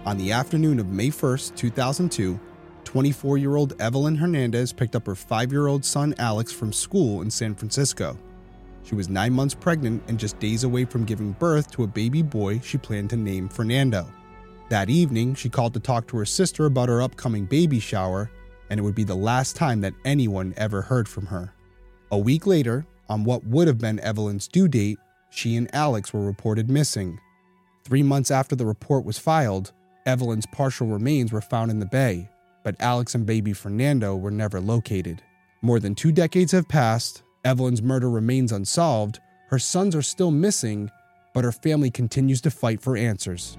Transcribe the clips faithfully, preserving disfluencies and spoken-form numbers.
On the afternoon of May first, two thousand two, twenty-four-year-old Evelyn Hernandez picked up her five-year-old son Alex from school in San Francisco. She was nine months pregnant and just days away from giving birth to a baby boy she planned to name Fernando. That evening, she called to talk to her sister about her upcoming baby shower, and it would be the last time that anyone ever heard from her. A week later, on what would have been Evelyn's due date, she and Alex were reported missing. Three months after the report was filed, Evelyn's partial remains were found in the bay, but Alex and baby Fernando were never located. More than two decades have passed, Evelyn's murder remains unsolved, her sons are still missing, but her family continues to fight for answers.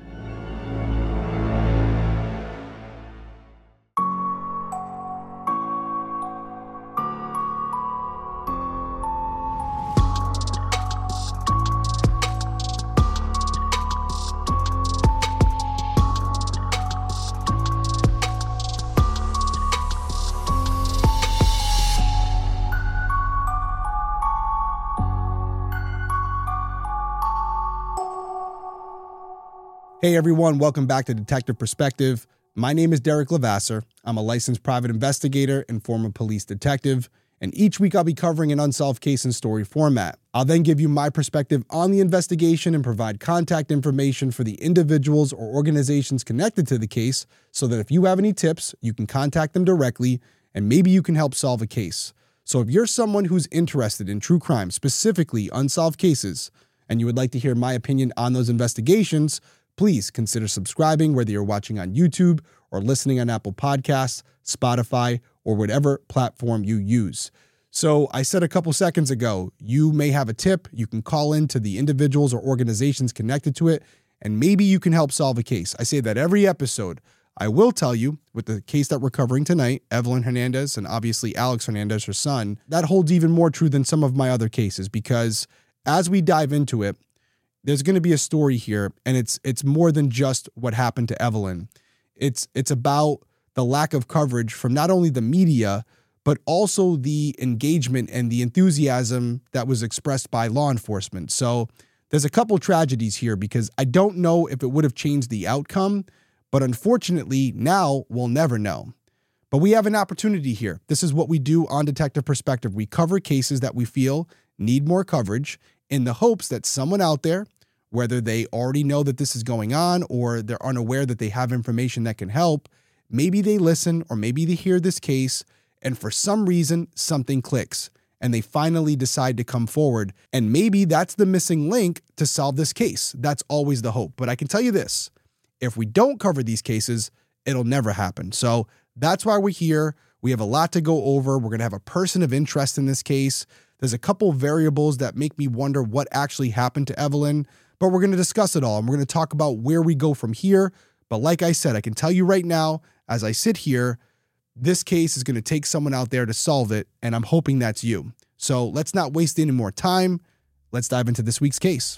Hey everyone, welcome back to Detective Perspective. My name is Derek Levasseur. I'm a licensed private investigator and former police detective, and each week I'll be covering an unsolved case in story format. I'll then give you my perspective on the investigation and provide contact information for the individuals or organizations connected to the case so that if you have any tips, you can contact them directly and maybe you can help solve a case. So if you're someone who's interested in true crime, specifically unsolved cases, and you would like to hear my opinion on those investigations, please consider subscribing whether you're watching on YouTube or listening on Apple Podcasts, Spotify, or whatever platform you use. So I said a couple seconds ago, you may have a tip. You can call in to the individuals or organizations connected to it, and maybe you can help solve a case. I say that every episode. I will tell you, with the case that we're covering tonight, Evelyn Hernandez and obviously Alex Hernandez, her son, that holds even more true than some of my other cases because as we dive into it, there's going to be a story here, and it's it's more than just what happened to Evelyn. It's it's about the lack of coverage from not only the media, but also the engagement and the enthusiasm that was expressed by law enforcement. So there's a couple tragedies here because I don't know if it would have changed the outcome, but unfortunately now we'll never know. But we have an opportunity here. This is what we do on Detective Perspective. We cover cases that we feel need more coverage in the hopes that someone out there, whether they already know that this is going on or they're unaware that they have information that can help, maybe they listen or maybe they hear this case and for some reason something clicks and they finally decide to come forward. And maybe that's the missing link to solve this case. That's always the hope. But I can tell you this, if we don't cover these cases, it'll never happen. So that's why we're here. We have a lot to go over. We're going to have a person of interest in this case. There's a couple variables that make me wonder what actually happened to Evelyn. But we're going to discuss it all, and we're going to talk about where we go from here. But like I said, I can tell you right now, as I sit here, this case is going to take someone out there to solve it, and I'm hoping that's you. So let's not waste any more time. Let's dive into this week's case.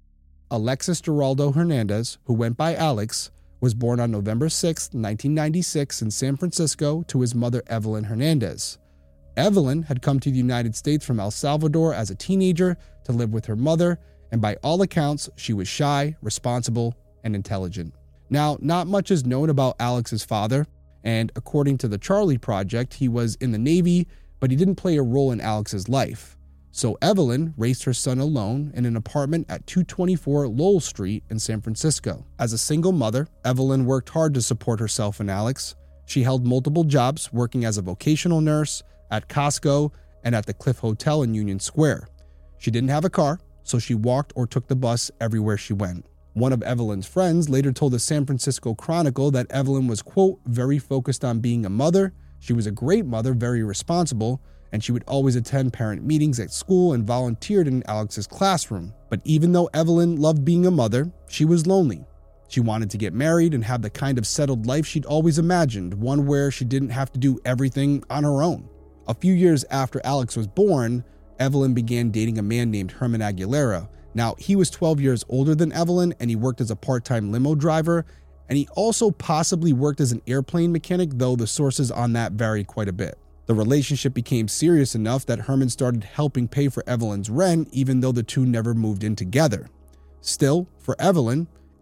Alexis Geraldo Hernandez, who went by Alex, was born on November sixth, nineteen ninety-six in San Francisco to his mother, Evelyn Hernandez. Evelyn had come to the United States from El Salvador as a teenager to live with her mother, and by all accounts, she was shy, responsible, and intelligent. Now, not much is known about Alex's father, and according to the Charlie Project, he was in the Navy, but he didn't play a role in Alex's life. So Evelyn raised her son alone in an apartment at two twenty-four Lowell Street in San Francisco. As a single mother, Evelyn worked hard to support herself and Alex. She held multiple jobs, working as a vocational nurse, at Costco, and at the Cliff Hotel in Union Square. She didn't have a car, so she walked or took the bus everywhere she went. One of Evelyn's friends later told the San Francisco Chronicle that Evelyn was, quote, very focused on being a mother. She was a great mother, very responsible, and she would always attend parent meetings at school and volunteered in Alex's classroom. But even though Evelyn loved being a mother, she was lonely. She wanted to get married and have the kind of settled life she'd always imagined, one where she didn't have to do everything on her own. A few years after Alex was born, Evelyn began dating a man named Herman Aguilera. Now, he was twelve years older than Evelyn, and he worked as a part-time limo driver, and he also possibly worked as an airplane mechanic, though the sources on that vary quite a bit. The relationship became serious enough that Herman started helping pay for Evelyn's rent, even though the two never moved in together. Still, for Evelyn,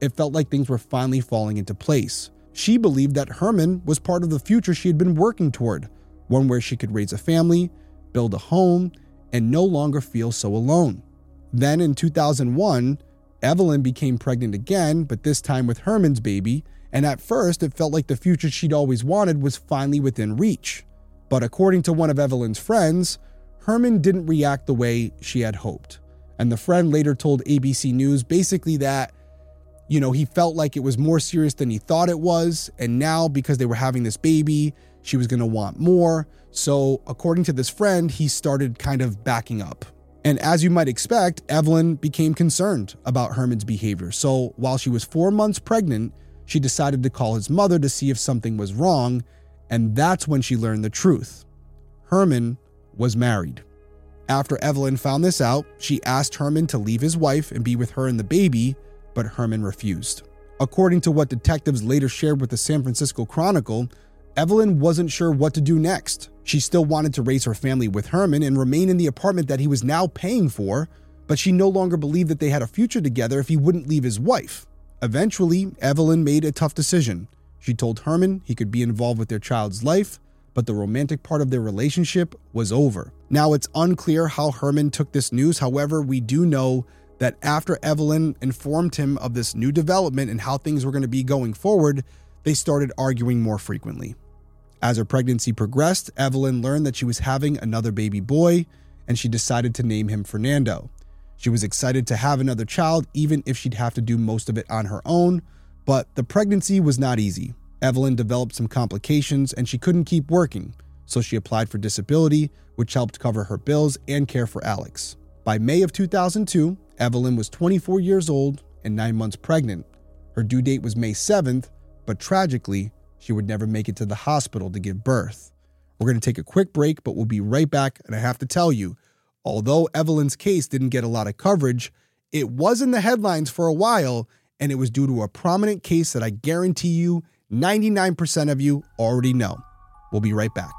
It felt like things were finally falling into place. She believed that Herman was part of the future she had been working toward, one where she could raise a family, build a home, and no longer feel so alone. Then in two thousand one, Evelyn became pregnant again, but this time with Herman's baby, and at first it felt like the future she'd always wanted was finally within reach. But according to one of Evelyn's friends, Herman didn't react the way she had hoped. And the friend later told A B C News basically that, you know, he felt like it was more serious than he thought it was, and now because they were having this baby, she was going to want more. So according to this friend, he started kind of backing up. And as you might expect, Evelyn became concerned about Herman's behavior. So while she was four months pregnant, she decided to call his mother to see if something was wrong, and that's when she learned the truth. Herman was married. After Evelyn found this out, she asked Herman to leave his wife and be with her and the baby, but Herman refused. According to what detectives later shared with the San Francisco Chronicle, Evelyn wasn't sure what to do next. She still wanted to raise her family with Herman and remain in the apartment that he was now paying for, but she no longer believed that they had a future together if he wouldn't leave his wife. Eventually, Evelyn made a tough decision. She told Herman he could be involved with their child's life, but the romantic part of their relationship was over. Now, it's unclear how Herman took this news. However, we do know that after Evelyn informed him of this new development and how things were going to be going forward, they started arguing more frequently. As her pregnancy progressed, Evelyn learned that she was having another baby boy, and she decided to name him Fernando. She was excited to have another child, even if she'd have to do most of it on her own, but the pregnancy was not easy. Evelyn developed some complications and she couldn't keep working, so she applied for disability, which helped cover her bills and care for Alex. By May of two thousand two, Evelyn was twenty-four years old and nine months pregnant. Her due date was May seventh, but tragically, she would never make it to the hospital to give birth. We're going to take a quick break, but we'll be right back, and I have to tell you, although Evelyn's case didn't get a lot of coverage, it was in the headlines for a while, and it was due to a prominent case that I guarantee you ninety-nine percent of you already know. We'll be right back.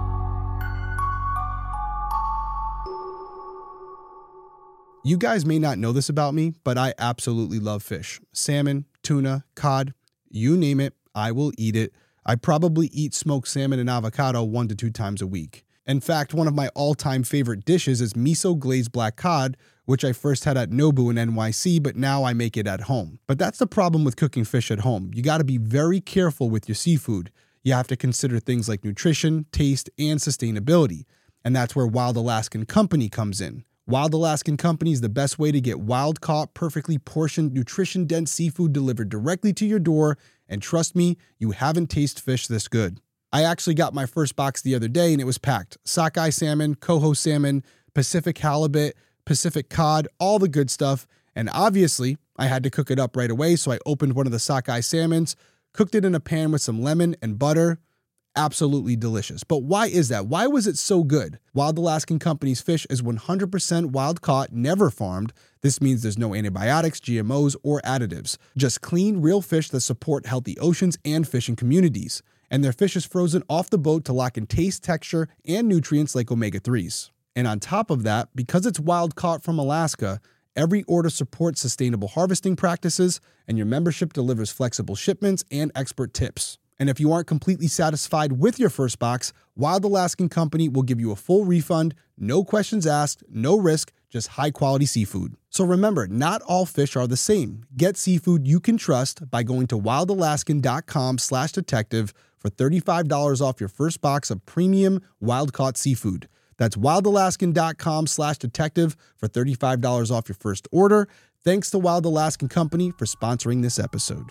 You guys may not know this about me, but I absolutely love fish. Salmon, tuna, cod, you name it, I will eat it. I probably eat smoked salmon and avocado one to two times a week. In fact, one of my all-time favorite dishes is miso glazed black cod, which I first had at Nobu in N Y C, but now I make it at home. But that's the problem with cooking fish at home. You got to be very careful with your seafood. You have to consider things like nutrition, taste, and sustainability. And that's where Wild Alaskan Company comes in. Wild Alaskan Company is the best way to get wild-caught, perfectly portioned, nutrition-dense seafood delivered directly to your door, and trust me, you haven't tasted fish this good. I actually got my first box the other day and it was packed. Sockeye salmon, coho salmon, Pacific halibut, Pacific cod, all the good stuff. And obviously, I had to cook it up right away, so I opened one of the sockeye salmons, cooked it in a pan with some lemon and butter. Absolutely delicious. But why is that? Why was it so good? Wild Alaskan Company's fish is one hundred percent wild caught, never farmed. This means there's no antibiotics, G M Os, or additives. Just clean, real fish that support healthy oceans and fishing communities. And their fish is frozen off the boat to lock in taste, texture, and nutrients like omega threes. And on top of that, because it's wild caught from Alaska, every order supports sustainable harvesting practices, and your membership delivers flexible shipments and expert tips. And if you aren't completely satisfied with your first box, Wild Alaskan Company will give you a full refund, no questions asked, no risk, just high-quality seafood. So remember, not all fish are the same. Get seafood you can trust by going to wildalaskan.com slash detective for thirty-five dollars off your first box of premium wild-caught seafood. That's wildalaskan.com slash detective for thirty-five dollars off your first order. Thanks to Wild Alaskan Company for sponsoring this episode.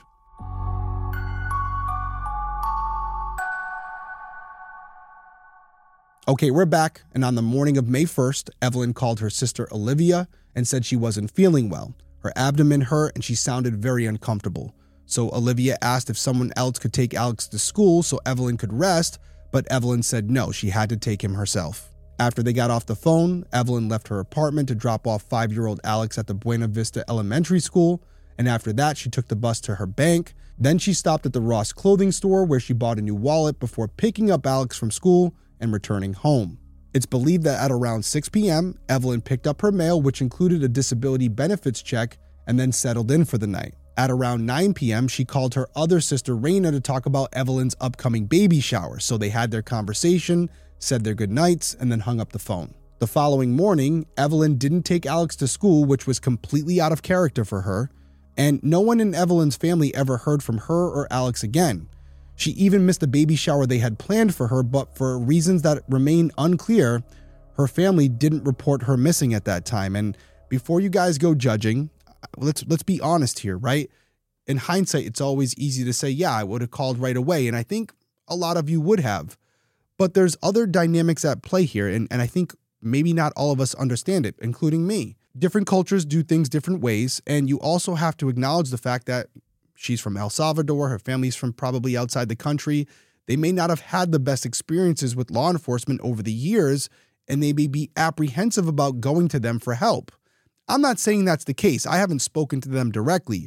Okay, we're back, and on the morning of May first, Evelyn called her sister Olivia and said she wasn't feeling well. Her abdomen hurt and she sounded very uncomfortable. So Olivia asked if someone else could take Alex to school so Evelyn could rest, but Evelyn said no, she had to take him herself. After they got off the phone, Evelyn left her apartment to drop off five-year-old Alex at the Buena Vista Elementary School, and after that, she took the bus to her bank. Then she stopped at the Ross clothing store where she bought a new wallet before picking up Alex from school and returning home. It's believed that at around six p.m., Evelyn picked up her mail, which included a disability benefits check, and then settled in for the night. At around nine p.m., she called her other sister, Raina, to talk about Evelyn's upcoming baby shower. So they had their conversation, said their goodnights, and then hung up the phone. The following morning, Evelyn didn't take Alex to school, which was completely out of character for her, and no one in Evelyn's family ever heard from her or Alex again. She even missed the baby shower they had planned for her, but for reasons that remain unclear, her family didn't report her missing at that time. And before you guys go judging, let's let's be honest here, right? In hindsight, it's always easy to say, yeah, I would have called right away, and I think a lot of you would have. But there's other dynamics at play here, and, and I think maybe not all of us understand it, including me. Different cultures do things different ways, and you also have to acknowledge the fact that she's from El Salvador, her family's from probably outside the country. They may not have had the best experiences with law enforcement over the years, and they may be apprehensive about going to them for help. I'm not saying that's the case. I haven't spoken to them directly.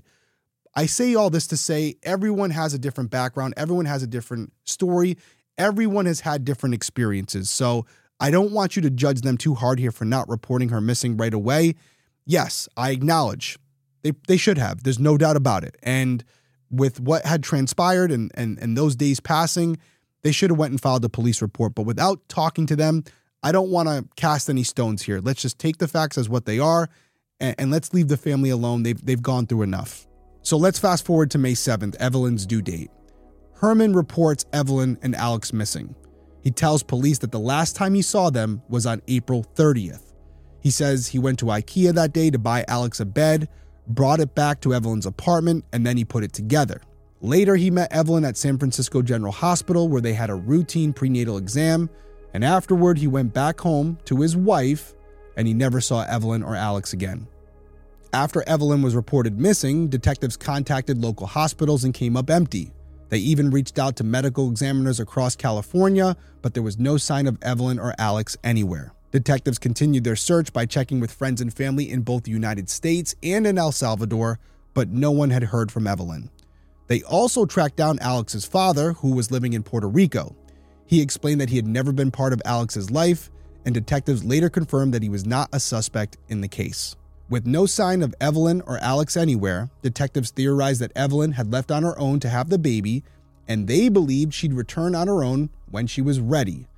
I say all this to say everyone has a different background. Everyone has a different story. Everyone has had different experiences. So I don't want you to judge them too hard here for not reporting her missing right away. Yes, I acknowledge they, they should have. There's no doubt about it. And with what had transpired and, and, and those days passing, they should have went and filed a police report. But without talking to them, I don't want to cast any stones here. Let's just take the facts as what they are, and, and let's leave the family alone. They've, they've gone through enough. So let's fast forward to May seventh, Evelyn's due date. Herman reports Evelyn and Alex missing. He tells police that the last time he saw them was on April thirtieth. He says he went to IKEA that day to buy Alex a bed, brought it back to Evelyn's apartment, and then he put it together. Later, he met Evelyn at San Francisco General Hospital where they had a routine prenatal exam, and afterward he went back home to his wife, and he never saw Evelyn or Alex again. After Evelyn was reported missing, detectives contacted local hospitals and came up empty. They even reached out to medical examiners across California, but there was no sign of Evelyn or Alex anywhere. Detectives continued their search by checking with friends and family in both the United States and in El Salvador, but no one had heard from Evelyn. They also tracked down Alex's father, who was living in Puerto Rico. He explained that he had never been part of Alex's life, and detectives later confirmed that he was not a suspect in the case. With no sign of Evelyn or Alex anywhere, detectives theorized that Evelyn had left on her own to have the baby, and they believed she'd return on her own when she was ready.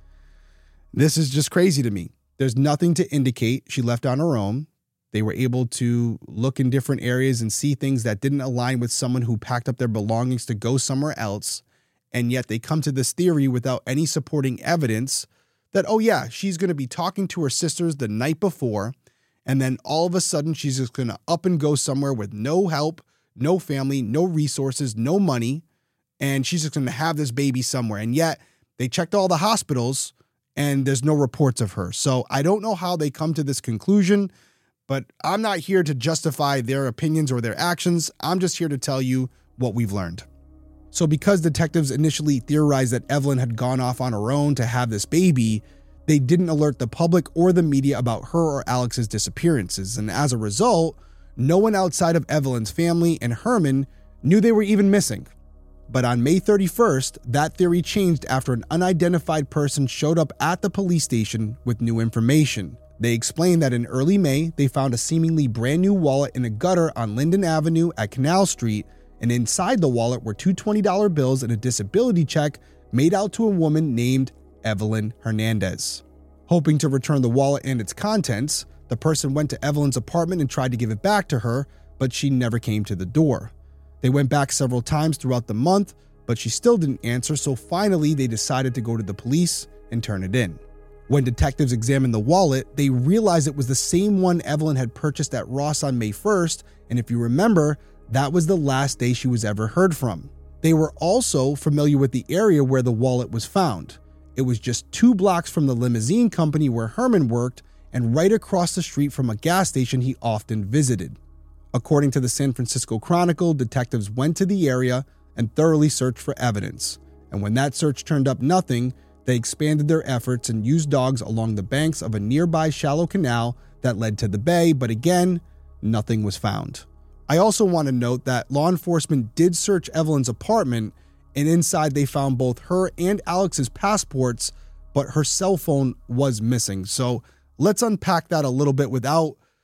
This is just crazy to me. There's nothing to indicate she left on her own. They were able to look in different areas and see things that didn't align with someone who packed up their belongings to go somewhere else, and yet they come to this theory without any supporting evidence that, oh yeah, she's going to be talking to her sisters the night before, and then all of a sudden, she's just going to up and go somewhere with no help, no family, no resources, no money, and she's just going to have this baby somewhere. And yet, they checked all the hospitals, and there's no reports of her. So I don't know how they come to this conclusion, but I'm not here to justify their opinions or their actions. I'm just here to tell you what we've learned. So because detectives initially theorized that Evelyn had gone off on her own to have this baby, they didn't alert the public or the media about her or Alex's disappearances, and as a result, no one outside of Evelyn's family and Herman knew they were even missing. But on May thirty-first, that theory changed after an unidentified person showed up at the police station with new information. They explained that in early May, they found a seemingly brand new wallet in a gutter on Linden Avenue at Canal Street, and inside the wallet were two twenty dollar bills and a disability check made out to a woman named Evelyn Hernandez. Hoping to return the wallet and its contents, the person went to Evelyn's apartment and tried to give it back to her, but she never came to the door. They went back several times throughout the month, but she still didn't answer, so finally they decided to go to the police and turn it in. When detectives examined the wallet, they realized it was the same one Evelyn had purchased at Ross on May first, and if you remember, that was the last day she was ever heard from. They were also familiar with the area where the wallet was found. It was just two blocks from the limousine company where Herman worked and right across the street from a gas station he often visited. According to the San Francisco Chronicle, detectives went to the area and thoroughly searched for evidence. And when that search turned up nothing, they expanded their efforts and used dogs along the banks of a nearby shallow canal that led to the bay, but again, nothing was found. I also want to note that law enforcement did search Evelyn's apartment, and inside they found both her and Alex's passports, but her cell phone was missing. So let's unpack that a little bit without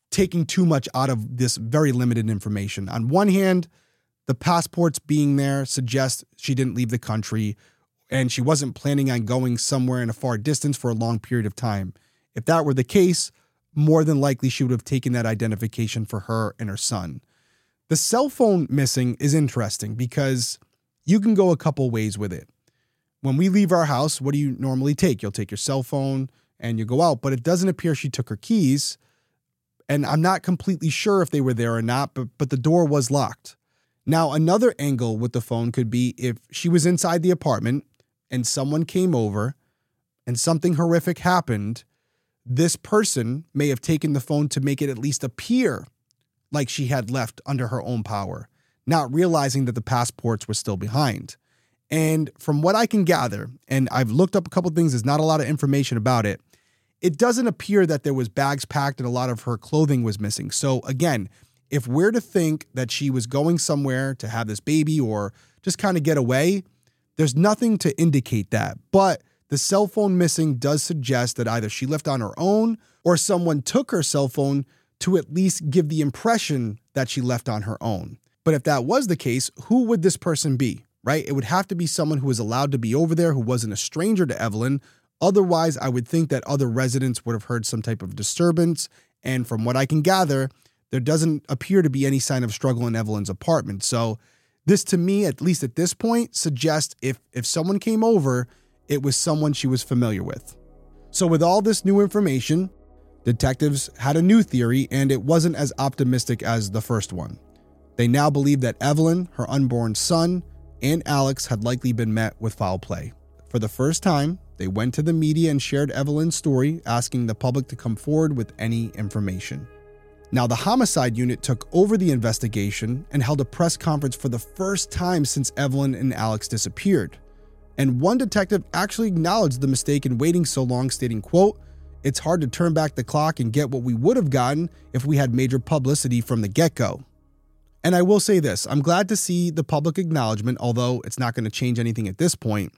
taking too much out of this very limited information. On one hand, the passports being there suggests she didn't leave the country and she wasn't planning on going somewhere in a far distance for a long period of time. If that were the case, more than likely she would have taken that identification for her and her son. The cell phone missing is interesting because you can go a couple ways with it. When we leave our house, what do you normally take? You'll take your cell phone and you go out, but it doesn't appear she took her keys. And I'm not completely sure if they were there or not, but, but the door was locked. Now, another angle with the phone could be if she was inside the apartment and someone came over and something horrific happened, this person may have taken the phone to make it at least appear like she had left under her own power, not realizing that the passports were still behind. And from what I can gather, and I've looked up a couple things, there's not a lot of information about it, it doesn't appear that there was bags packed and a lot of her clothing was missing. So again, if we're to think that she was going somewhere to have this baby or just kind of get away, there's nothing to indicate that. But the cell phone missing does suggest that either she left on her own or someone took her cell phone to at least give the impression that she left on her own. But if that was the case, who would this person be, right? It would have to be someone who was allowed to be over there, who wasn't a stranger to Evelyn. Otherwise, I would think that other residents would have heard some type of disturbance. And from what I can gather, there doesn't appear to be any sign of struggle in Evelyn's apartment. So this, to me, at least at this point, suggests if, if someone came over, it was someone she was familiar with. So with all this new information, detectives had a new theory, and it wasn't as optimistic as the first one. They now believe that Evelyn, her unborn son, and Alex had likely been met with foul play. For the first time, they went to the media and shared Evelyn's story, asking the public to come forward with any information. Now, the homicide unit took over the investigation and held a press conference for the first time since Evelyn and Alex disappeared. And one detective actually acknowledged the mistake in waiting so long, stating, quote, "It's hard to turn back the clock and get what we would have gotten if we had major publicity from the get-go." And I will say this, I'm glad to see the public acknowledgement, although it's not going to change anything at this point.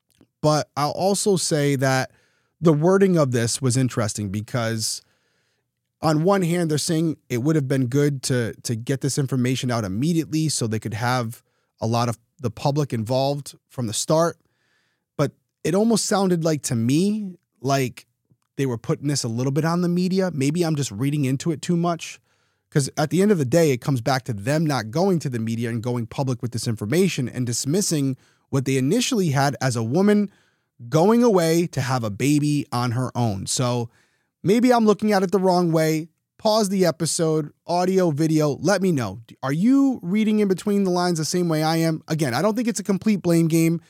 But I'll also say that the wording of this was interesting because on one hand, they're saying it would have been good to, to get this information out immediately so they could have a lot of the public involved from the start. But it almost sounded like to me, like they were putting this a little bit on the media. Maybe I'm just reading into it too much. Because at the end of the day, it comes back to them not going to the media and going public with this information and dismissing what they initially had as a woman going away to have a baby on her own. So maybe I'm looking at it the wrong way. Pause the episode, audio, video, let me know. Are you reading in between the lines the same way I am? Again, I don't think it's a complete blame game.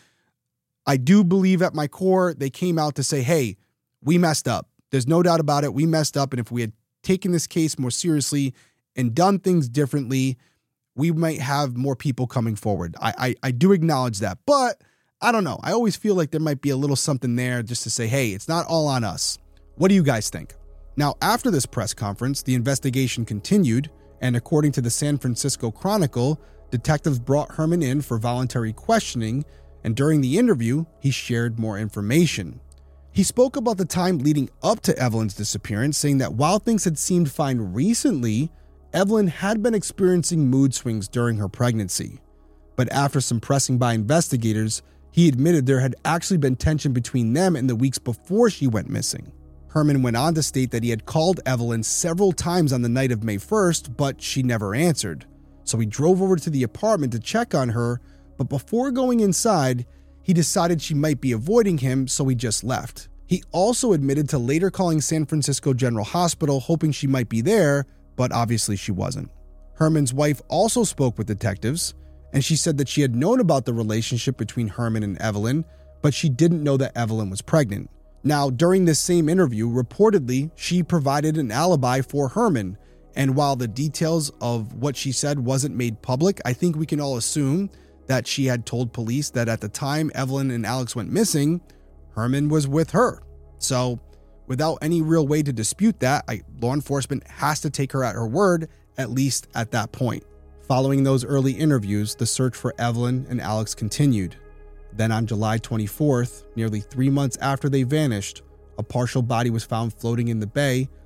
I do believe at my core, they came out to say, hey, we messed up. There's no doubt about it. We messed up. And if we had taken this case more seriously and done things differently, we might have more people coming forward. I, I I do acknowledge that, but I don't know. I always feel like there might be a little something there just to say, hey, it's not all on us. What do you guys think? Now, after this press conference, the investigation continued, and according to the San Francisco Chronicle, detectives brought Herman in for voluntary questioning, and during the interview, he shared more information. He spoke about the time leading up to Evelyn's disappearance, saying that while things had seemed fine recently, Evelyn had been experiencing mood swings during her pregnancy. But after some pressing by investigators, he admitted there had actually been tension between them in the weeks before she went missing. Herman went on to state that he had called Evelyn several times on the night of May first, but she never answered. So he drove over to the apartment to check on her, but before going inside, he decided she might be avoiding him, so he just left. He also admitted to later calling San Francisco General Hospital, hoping she might be there, but obviously she wasn't. Herman's wife also spoke with detectives, and she said that she had known about the relationship between Herman and Evelyn, but she didn't know that Evelyn was pregnant. Now, during this same interview, reportedly, she provided an alibi for Herman, and while the details of what she said wasn't made public, I think we can all assume that she had told police that at the time Evelyn and Alex went missing, Herman was with her. So, without any real way to dispute that, I, law enforcement has to take her at her word, at least at that point. Following those early interviews, the search for Evelyn and Alex continued. Then on July twenty-fourth, nearly three months after they vanished, a partial body was found floating in the bay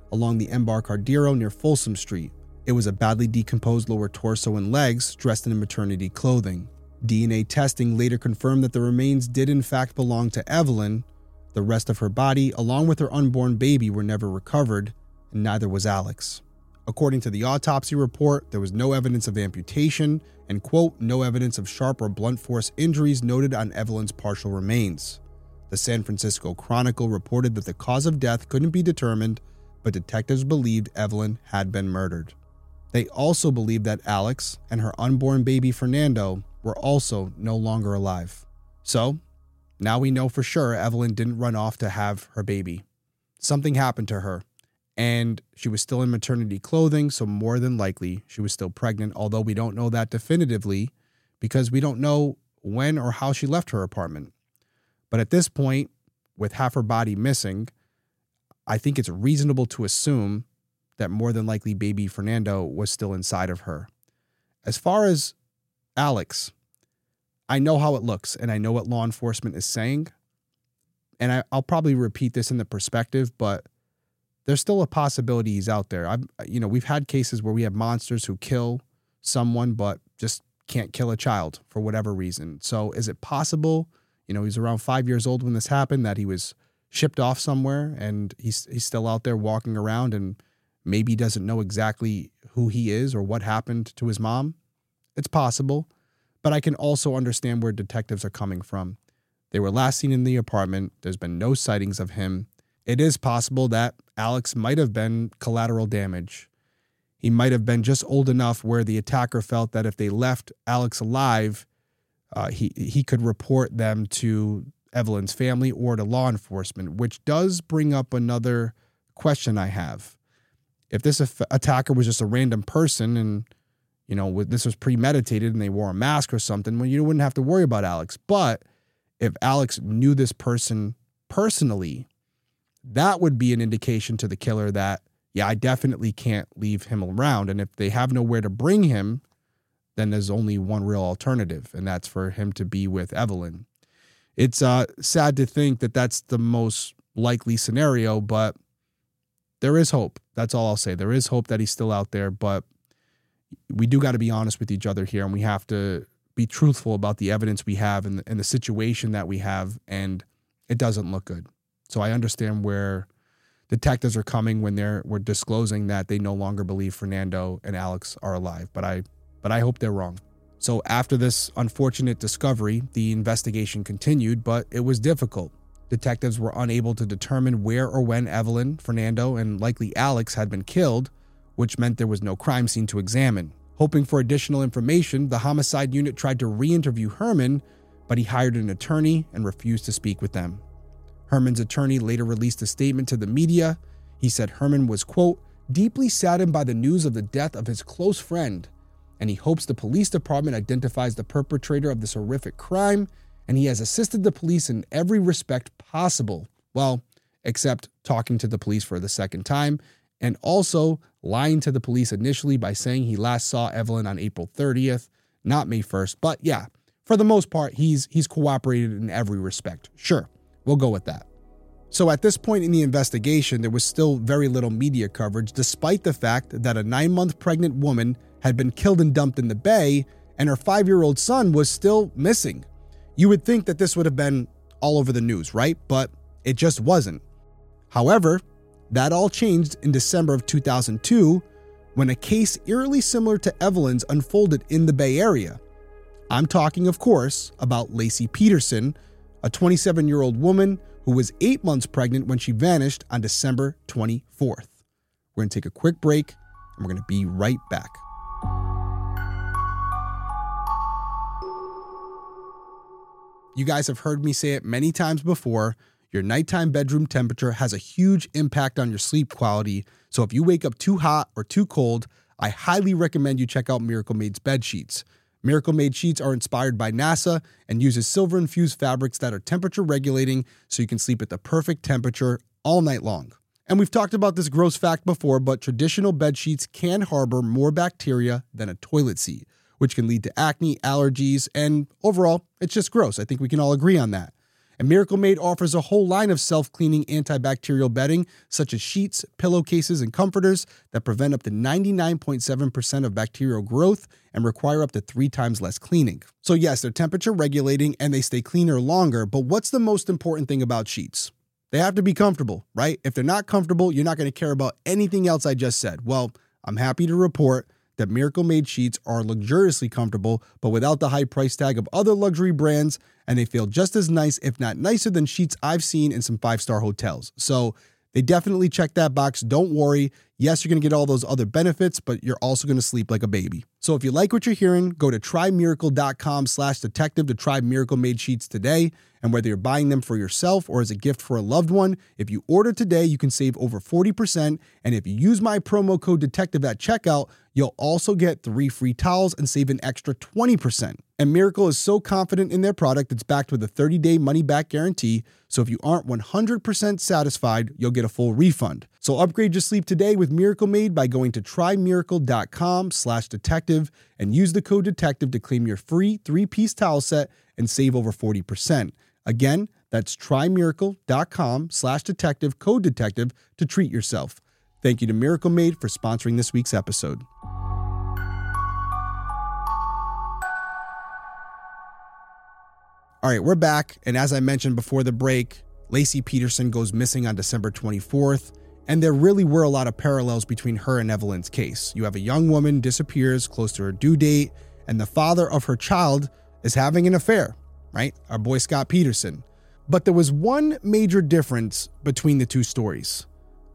along the Embarcadero near Folsom Street. It was a badly decomposed lower torso and legs dressed in maternity clothing. D N A testing later confirmed that the remains did in fact belong to Evelyn. The rest of her body, along with her unborn baby, were never recovered, and neither was Alex. According to the autopsy report, there was no evidence of amputation and, quote, no evidence of sharp or blunt force injuries noted on Evelyn's partial remains. The San Francisco Chronicle reported that the cause of death couldn't be determined, but detectives believed Evelyn had been murdered. They also believed that Alex and her unborn baby Fernando were also no longer alive. So, now we know for sure Evelyn didn't run off to have her baby. Something happened to her, and she was still in maternity clothing, so more than likely she was still pregnant, although we don't know that definitively because we don't know when or how she left her apartment. But at this point, with half her body missing, I think it's reasonable to assume that more than likely baby Fernando was still inside of her. As far as Alex, I know how it looks and I know what law enforcement is saying. And I, I'll probably repeat this in the perspective, but there's still a possibility he's out there. I've, you know, we've had cases where we have monsters who kill someone, but just can't kill a child for whatever reason. So is it possible, you know, he's around five years old when this happened, that he was shipped off somewhere and he's, he's still out there walking around and maybe doesn't know exactly who he is or what happened to his mom? It's possible, but I can also understand where detectives are coming from. They were last seen in the apartment. There's been no sightings of him. It is possible that Alex might have been collateral damage. He might have been just old enough where the attacker felt that if they left Alex alive, uh, he, he could report them to Evelyn's family or to law enforcement, which does bring up another question I have. If this attacker was just a random person and, you know, this was premeditated and they wore a mask or something, well, you wouldn't have to worry about Alex. But if Alex knew this person personally, that would be an indication to the killer that, yeah, I definitely can't leave him around. And if they have nowhere to bring him, then there's only one real alternative, and that's for him to be with Evelyn. It's uh, sad to think that that's the most likely scenario, but there is hope. That's all I'll say. There is hope that he's still out there, but we do got to be honest with each other here, and we have to be truthful about the evidence we have and the, and the situation that we have, and it doesn't look good. So I understand where detectives are coming when they're we're disclosing that they no longer believe Fernando and Alex are alive, but I but I hope they're wrong. So after this unfortunate discovery, the investigation continued, but it was difficult. Detectives were unable to determine where or when Evelyn, Fernando, and likely Alex had been killed, which meant there was no crime scene to examine. Hoping for additional information, the homicide unit tried to re-interview Herman, but he hired an attorney and refused to speak with them. Herman's attorney later released a statement to the media. He said Herman was, quote, deeply saddened by the news of the death of his close friend, and he hopes the police department identifies the perpetrator of this horrific crime, and he has assisted the police in every respect possible. Well, except talking to the police for the second time, and also lying to the police initially by saying he last saw Evelyn on April thirtieth, not May first. But yeah, for the most part, he's he's cooperated in every respect. Sure, we'll go with that. So at this point in the investigation, there was still very little media coverage, despite the fact that a nine-month pregnant woman had been killed and dumped in the bay, and her five-year-old son was still missing. You would think that this would have been all over the news, right? But it just wasn't. However, that all changed in December of two thousand two, when a case eerily similar to Evelyn's unfolded in the Bay Area. I'm talking, of course, about Laci Peterson, a twenty-seven-year-old woman who was eight months pregnant when she vanished on December twenty-fourth. We're going to take a quick break, and we're going to be right back. You guys have heard me say it many times before. Your nighttime bedroom temperature has a huge impact on your sleep quality. So if you wake up too hot or too cold, I highly recommend you check out Miracle Made's bed sheets. Miracle Made sheets are inspired by NASA and uses silver-infused fabrics that are temperature regulating so you can sleep at the perfect temperature all night long. And we've talked about this gross fact before, but traditional bed sheets can harbor more bacteria than a toilet seat, which can lead to acne, allergies, and overall, it's just gross. I think we can all agree on that. And Miracle Made offers a whole line of self-cleaning antibacterial bedding, such as sheets, pillowcases, and comforters that prevent up to ninety-nine point seven percent of bacterial growth and require up to three times less cleaning. So yes, they're temperature regulating and they stay cleaner longer, but what's the most important thing about sheets? They have to be comfortable, right? If they're not comfortable, you're not going to care about anything else I just said. Well, I'm happy to report that Miracle Made sheets are luxuriously comfortable, but without the high price tag of other luxury brands, and they feel just as nice, if not nicer, than sheets I've seen in some five-star hotels. So they definitely check that box. Don't worry. Yes, you're going to get all those other benefits, but you're also going to sleep like a baby. So if you like what you're hearing, go to trymiracle.com slash detective to try Miracle Made sheets today. And whether you're buying them for yourself or as a gift for a loved one, if you order today, you can save over forty percent. And if you use my promo code detective at checkout, you'll also get three free towels and save an extra twenty percent. And Miracle is so confident in their product, it's backed with a thirty-day money-back guarantee. So if you aren't one hundred percent satisfied, you'll get a full refund. So upgrade your sleep today with Miracle Made by going to trymiracle.com slash detective and use the code detective to claim your free three-piece towel set and save over forty percent. Again, that's trymiracle.com slash detective, code detective to treat yourself. Thank you to Miracle Made for sponsoring this week's episode. All right, we're back. And as I mentioned before the break, Laci Peterson goes missing on December twenty-fourth. And there really were a lot of parallels between her and Evelyn's case. You have a young woman disappears close to her due date, and the father of her child is having an affair, right? Our boy Scott Peterson. But there was one major difference between the two stories.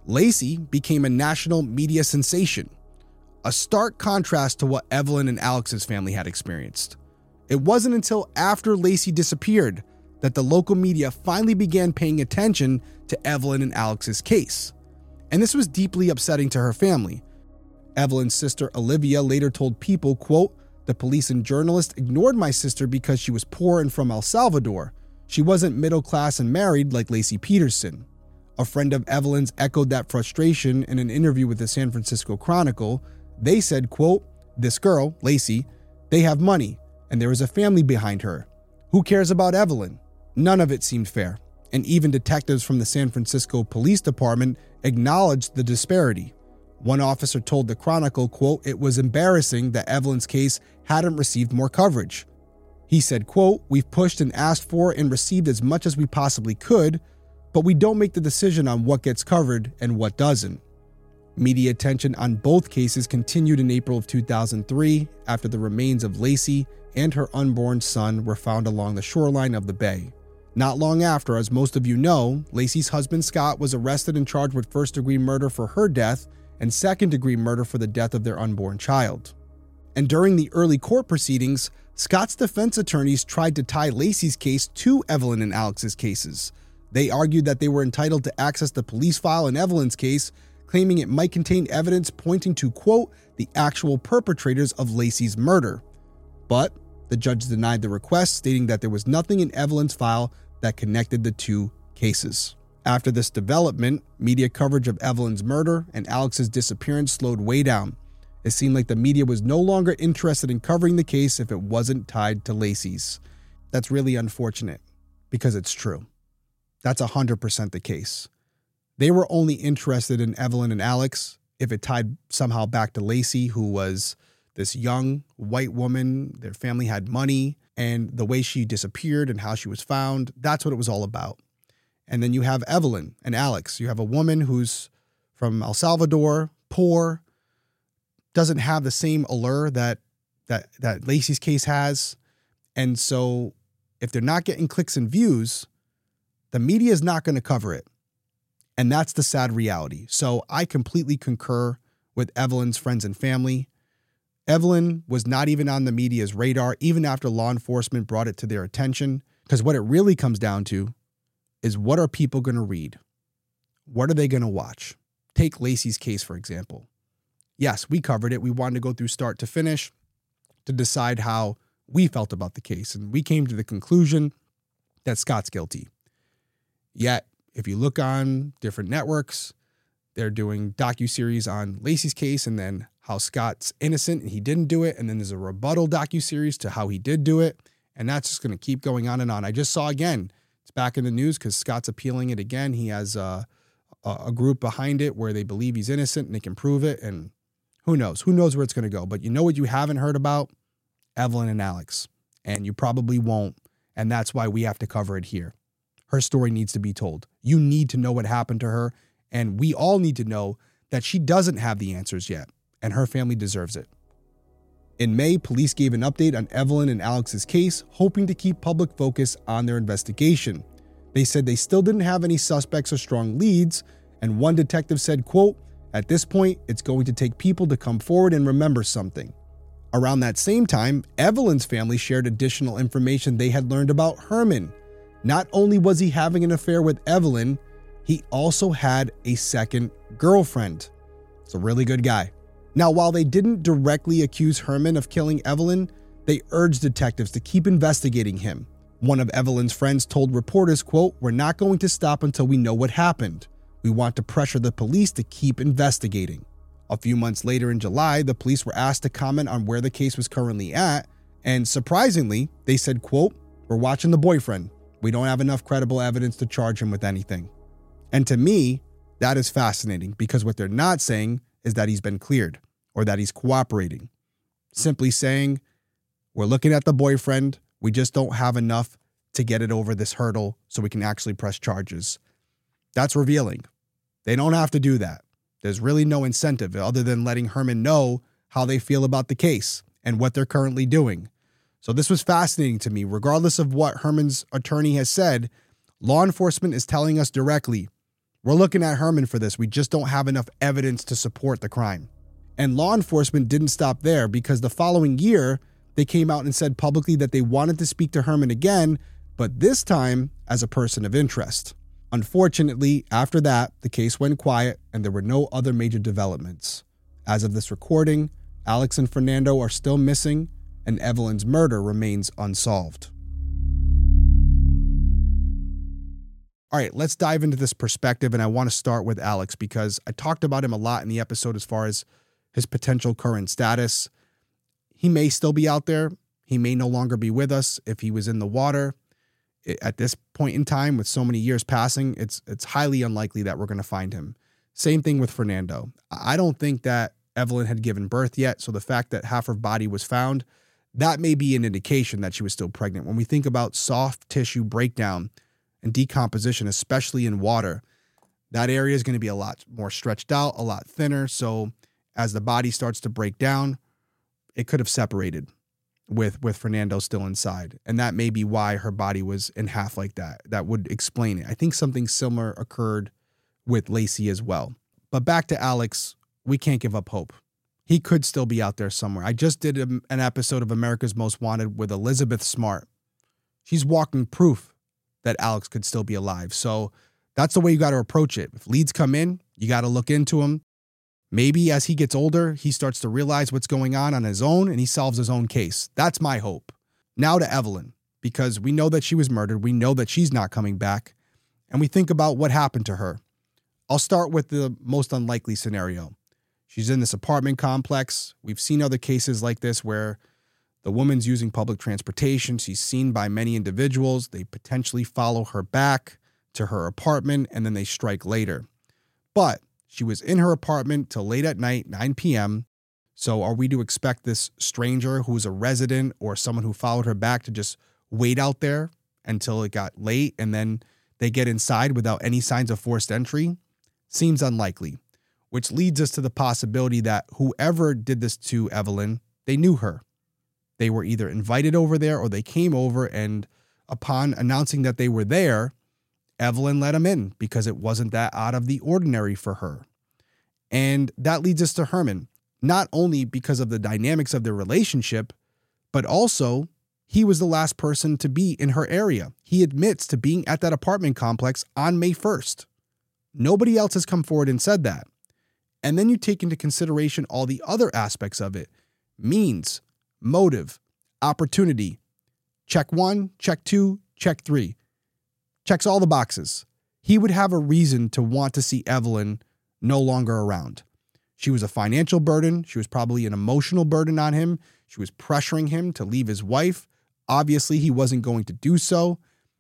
Laci became a national media sensation, a stark contrast to what Evelyn and Alex's family had experienced. It wasn't until after Laci disappeared that the local media finally began paying attention to Evelyn and Alex's case. And this was deeply upsetting to her family. Evelyn's sister Olivia later told People, quote, "The police and journalists ignored my sister because she was poor and from El Salvador. She wasn't middle class and married like Laci Peterson." A friend of Evelyn's echoed that frustration in an interview with the San Francisco Chronicle. They said, quote, "This girl, Laci, they have money, and there is a family behind her. Who cares about Evelyn?" None of it seemed fair, and even detectives from the San Francisco Police Department acknowledged the disparity. One officer told the Chronicle, quote, "It was embarrassing that Evelyn's case hadn't received more coverage." He said, quote, "We've pushed and asked for and received as much as we possibly could, but we don't make the decision on what gets covered and what doesn't." Media attention on both cases continued in April of two thousand three after the remains of Laci and her unborn son were found along the shoreline of the bay. Not long after, as most of you know, Laci's husband Scott was arrested and charged with first-degree murder for her death and second-degree murder for the death of their unborn child. And during the early court proceedings, Scott's defense attorneys tried to tie Laci's case to Evelyn and Alex's cases. They argued that they were entitled to access the police file in Evelyn's case, claiming it might contain evidence pointing to, quote, "the actual perpetrators of Laci's murder." But the judge denied the request, stating that there was nothing in Evelyn's file that connected the two cases. After this development, media coverage of Evelyn's murder and Alex's disappearance slowed way down. It seemed like the media was no longer interested in covering the case if it wasn't tied to Laci's. That's really unfortunate, because it's true. That's one hundred percent the case. They were only interested in Evelyn and Alex if it tied somehow back to Laci, who was this young white woman. Their family had money, and the way she disappeared and how she was found, that's what it was all about. And then you have Evelyn and Alex. You have a woman who's from El Salvador, poor, doesn't have the same allure that that that Laci's case has. And so if they're not getting clicks and views, the media is not going to cover it. And that's the sad reality. So I completely concur with Evelyn's friends and family. Evelyn was not even on the media's radar, even after law enforcement brought it to their attention, because what it really comes down to is, what are people going to read? What are they going to watch? Take Laci's case, for example. Yes, we covered it. We wanted to go through start to finish to decide how we felt about the case. And we came to the conclusion that Scott's guilty. Yet, if you look on different networks, they're doing docuseries on Laci's case and then how Scott's innocent and he didn't do it. And then there's a rebuttal docuseries to how he did do it. And that's just going to keep going on and on. I just saw again It's back in the news because Scott's appealing it again. He has uh, a, a group behind it where they believe he's innocent and they can prove it. And who knows? Who knows where it's going to go? But you know what you haven't heard about? Evelyn and Alex. And you probably won't. And that's why we have to cover it here. Her story needs to be told. You need to know what happened to her. And we all need to know that she doesn't have the answers yet. And her family deserves it. In May, police gave an update on Evelyn and Alex's case, hoping to keep public focus on their investigation. They said they still didn't have any suspects or strong leads. And one detective said, quote, "At this point, it's going to take people to come forward and remember something." Around that same time, Evelyn's family shared additional information they had learned about Herman. Not only was he having an affair with Evelyn, he also had a second girlfriend. It's a really good guy. Now, while they didn't directly accuse Herman of killing Evelyn, they urged detectives to keep investigating him. One of Evelyn's friends told reporters, quote, "We're not going to stop until we know what happened. We want to pressure the police to keep investigating." A few months later in July, the police were asked to comment on where the case was currently at, and surprisingly, they said, quote, "We're watching the boyfriend. We don't have enough credible evidence to charge him with anything." And to me, that is fascinating because what they're not saying is that he's been cleared or that he's cooperating. Simply saying, we're looking at the boyfriend, we just don't have enough to get it over this hurdle so we can actually press charges. That's revealing. They don't have to do that. There's really no incentive other than letting Herman know how they feel about the case and what they're currently doing. So this was fascinating to me. Regardless of what Herman's attorney has said, law enforcement is telling us directly, we're looking at Herman for this. We just don't have enough evidence to support the crime. And law enforcement didn't stop there because the following year, they came out and said publicly that they wanted to speak to Herman again, but this time as a person of interest. Unfortunately, after that, the case went quiet and there were no other major developments. As of this recording, Alex and Fernando are still missing and Evelyn's murder remains unsolved. All right, let's dive into this perspective, and I want to start with Alex because I talked about him a lot in the episode as far as his potential current status. He may still be out there. He may no longer be with us if he was in the water. At this point in time, with so many years passing, it's it's highly unlikely that we're going to find him. Same thing with Fernando. I don't think that Evelyn had given birth yet, so the fact that half her body was found, that may be an indication that she was still pregnant. When we think about soft tissue breakdown and decomposition, especially in water, that area is going to be a lot more stretched out, a lot thinner. So as the body starts to break down, it could have separated with, with Fernando still inside. And that may be why her body was in half like that. That would explain it. I think something similar occurred with Lacey as well. But back to Alex, we can't give up hope. He could still be out there somewhere. I just did a, an episode of America's Most Wanted with Elizabeth Smart. She's walking proof that Alex could still be alive. So that's the way you got to approach it. If leads come in, you got to look into them. Maybe as he gets older, he starts to realize what's going on on his own and he solves his own case. That's my hope. Now to Evelyn, because we know that she was murdered. We know that she's not coming back. And we think about what happened to her. I'll start with the most unlikely scenario. She's in this apartment complex. We've seen other cases like this where the woman's using public transportation. She's seen by many individuals. They potentially follow her back to her apartment and then they strike later. But she was in her apartment till late at night, nine p.m. So are we to expect this stranger who is a resident or someone who followed her back to just wait out there until it got late and then they get inside without any signs of forced entry? Seems unlikely, which leads us to the possibility that whoever did this to Evelyn, they knew her. They were either invited over there or they came over, and upon announcing that they were there, Evelyn let them in because it wasn't that out of the ordinary for her. And that leads us to Herman, not only because of the dynamics of their relationship, but also he was the last person to be in her area. He admits to being at that apartment complex on May first. Nobody else has come forward and said that. And then you take into consideration all the other aspects of it. Means, motive, opportunity. Check one, check two, check three. Checks all the boxes. He would have a reason to want to see Evelyn no longer around. She was a financial burden. She was probably an emotional burden on him. She was pressuring him to leave his wife. Obviously, he wasn't going to do so.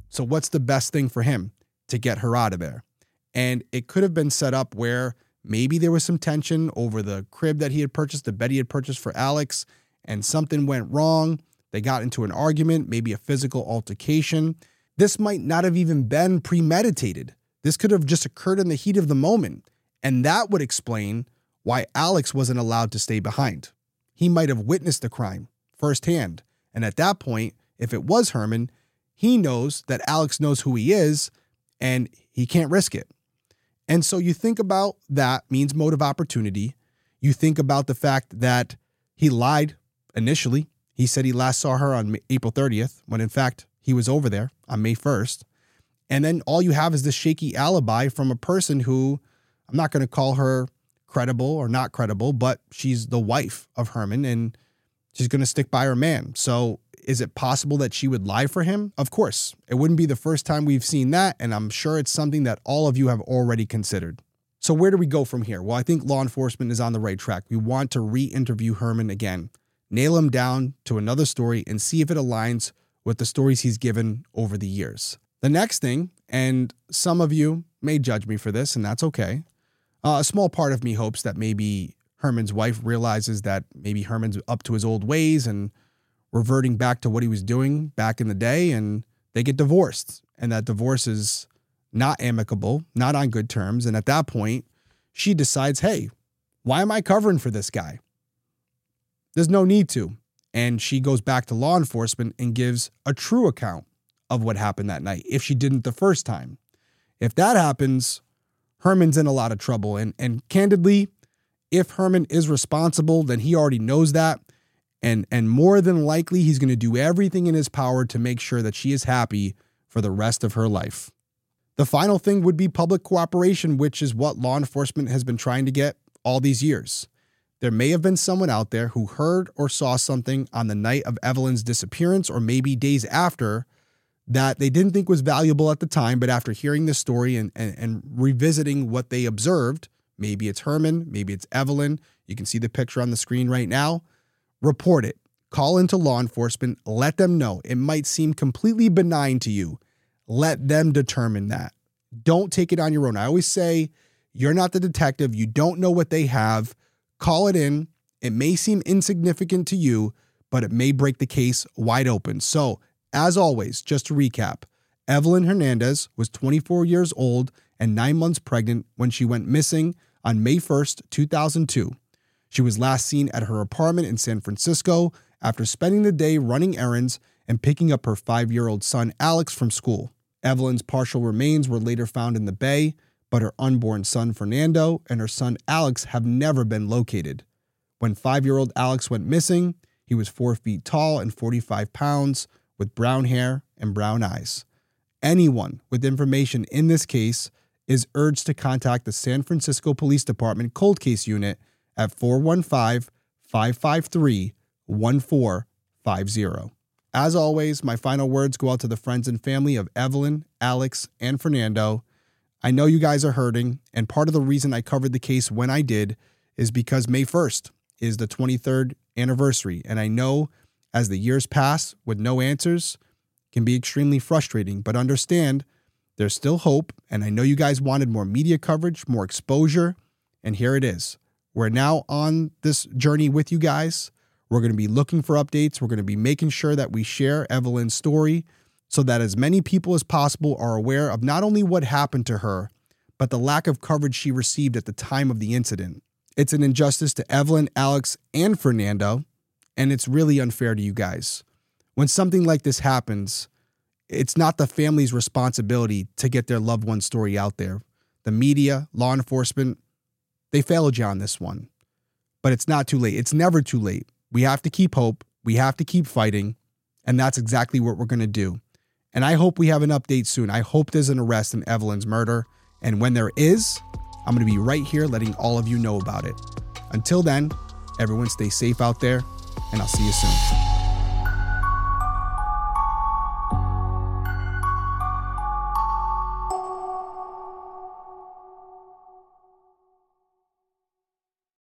So what's the best thing for him? To get her out of there. And it could have been set up where maybe there was some tension over the crib that he had purchased, the bed he had purchased for Alex, and something went wrong. They got into an argument, maybe a physical altercation. This might not have even been premeditated. This could have just occurred in the heat of the moment. And that would explain why Alex wasn't allowed to stay behind. He might have witnessed the crime firsthand. And at that point, if it was Herman, he knows that Alex knows who he is and he can't risk it. And so you think about that means motive opportunity. You think about the fact that he lied initially. He said he last saw her on April thirtieth, when in fact he was over there on May first. And then all you have is this shaky alibi from a person who, I'm not going to call her credible or not credible, but she's the wife of Herman and she's going to stick by her man. So is it possible that she would lie for him? Of course. It wouldn't be the first time we've seen that, and I'm sure it's something that all of you have already considered. So where do we go from here? Well, I think law enforcement is on the right track. We want to re-interview Herman again, nail him down to another story, and see if it aligns with the stories he's given over the years. The next thing, and some of you may judge me for this, and that's okay. Uh, a small part of me hopes that maybe Herman's wife realizes that maybe Herman's up to his old ways and reverting back to what he was doing back in the day, and they get divorced, and that divorce is not amicable, not on good terms. And at that point, she decides, hey, why am I covering for this guy? There's no need to. And she goes back to law enforcement and gives a true account of what happened that night, if she didn't the first time. If that happens, Herman's in a lot of trouble. And, and candidly, if Herman is responsible, then he already knows that. And, and more than likely, he's going to do everything in his power to make sure that she is happy for the rest of her life. The final thing would be public cooperation, which is what law enforcement has been trying to get all these years. There may have been someone out there who heard or saw something on the night of Evelyn's disappearance, or maybe days after, that they didn't think was valuable at the time, but after hearing the story and, and, and revisiting what they observed, maybe it's Herman, maybe it's Evelyn, you can see the picture on the screen right now, report it. Call into law enforcement. Let them know. It might seem completely benign to you. Let them determine that. Don't take it on your own. I always say, you're not the detective. You don't know what they have. Call it in. It may seem insignificant to you, but it may break the case wide open. So, as always, just to recap, Evelyn Hernandez was twenty-four years old and nine months pregnant when she went missing on May first, two thousand two. She was last seen at her apartment in San Francisco after spending the day running errands and picking up her five-year-old son Alex from school. Evelyn's partial remains were later found in the Bay, but her unborn son Fernando and her son Alex have never been located. When five-year-old Alex went missing, he was four feet tall and forty-five pounds, with brown hair and brown eyes. Anyone with information in this case is urged to contact the San Francisco Police Department Cold Case Unit at four one five, five five three, one four five zero. As always, my final words go out to the friends and family of Evelyn, Alex, and Fernando. I know you guys are hurting, and part of the reason I covered the case when I did is because May first is the twenty-third anniversary, and I know as the years pass with no answers can be extremely frustrating, but understand there's still hope, and I know you guys wanted more media coverage, more exposure, and here it is. We're now on this journey with you guys. We're going to be looking for updates. We're going to be making sure that we share Evelyn's story so that as many people as possible are aware of not only what happened to her, but the lack of coverage she received at the time of the incident. It's an injustice to Evelyn, Alex, and Fernando, and it's really unfair to you guys. When something like this happens, it's not the family's responsibility to get their loved one's story out there. The media, law enforcement, they failed you on this one. But it's not too late. It's never too late. We have to keep hope. We have to keep fighting. And that's exactly what we're going to do. And I hope we have an update soon. I hope there's an arrest in Evelyn's murder. And when there is, I'm going to be right here letting all of you know about it. Until then, everyone stay safe out there, and I'll see you soon.